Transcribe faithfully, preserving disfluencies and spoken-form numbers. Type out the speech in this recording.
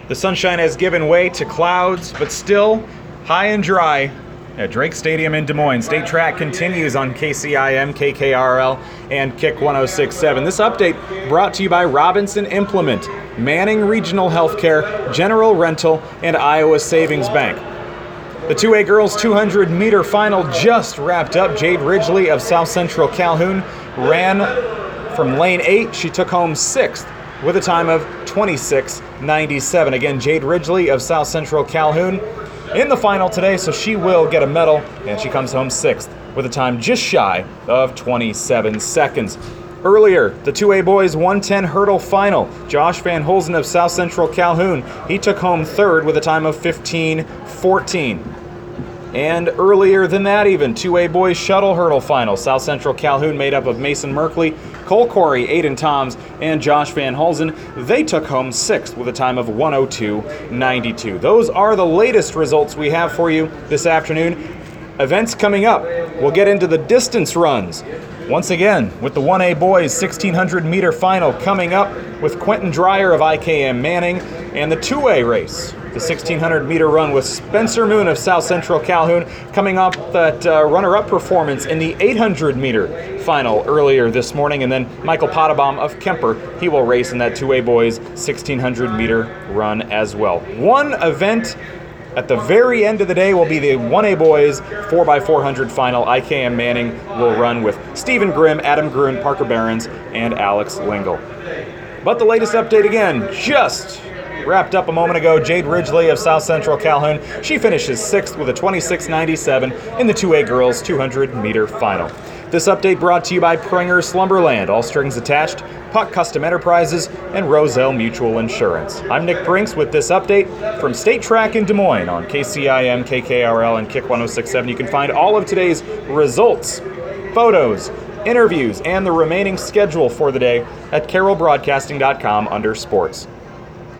The sunshine has given way to clouds, but still high and dry at Drake Stadium in Des Moines. State Track continues on K C I M, K K R L, and Kick one oh six point seven. This update brought to you by Robinson Implement, Manning Regional Healthcare, General Rental, and Iowa Savings Bank. The two A girls two hundred meter final just wrapped up. Jade Ridgely of South Central Calhoun ran from lane eight. She took home sixth with a time of twenty-six ninety-seven. Again, Jade Ridgely of South Central Calhoun in the final today, so she will get a medal, and she comes home sixth with a time just shy of twenty-seven seconds. Earlier, the two A boys one ten hurdle final. Josh Van Holzen of South Central Calhoun, he took home third with a time of fifteen fourteen. And earlier than that even, two A boys shuttle hurdle final. South Central Calhoun made up of Mason Merkley, Cole Corey, Aiden Toms, and Josh Van Holzen. They took home sixth with a time of one oh two ninety-two. Those are the latest results we have for you this afternoon. Events coming up. We'll get into the distance runs. Once again, with the one A boys sixteen hundred meter final coming up with Quentin Dreyer of I K M Manning, and the two A race, the sixteen hundred meter run with Spencer Moon of South Central Calhoun coming off that uh, runner-up performance in the eight hundred meter final earlier this morning. And then Michael Potabom of Kemper, he will race in that two A boys sixteen hundred meter run as well. One event at the very end of the day will be the one A boys four by four hundred final. I K M Manning will run with Stephen Grimm, Adam Gruen, Parker Behrens, and Alex Lingle. But the latest update again, just wrapped up a moment ago. Jade Ridgely of South Central Calhoun, she finishes sixth with a twenty-six ninety-seven in the two A girls two hundred meter final. This update brought to you by Pringer's Slumberland, all strings attached, Puck Custom Enterprises, and Roselle Mutual Insurance. I'm Nick Brinks with this update from State Track in Des Moines on K C I M, K K R L, and Kick one oh six point seven. You can find all of today's results, photos, interviews, and the remaining schedule for the day at carroll broadcasting dot com under sports.